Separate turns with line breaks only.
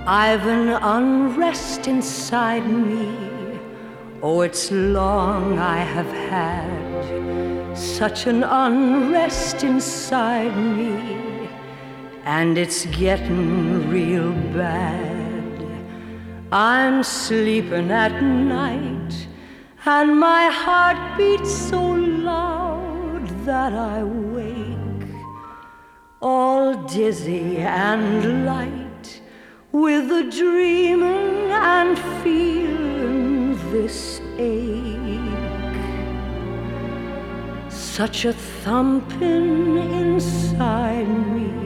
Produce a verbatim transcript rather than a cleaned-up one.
I've an unrest inside me. Oh, it's long I have had such an unrest inside me, and it's getting real bad. I'm sleeping at night, and my heart beats so loud that I wake, all dizzy and light, with a dreaming and feeling this ache. Such a thumping inside me,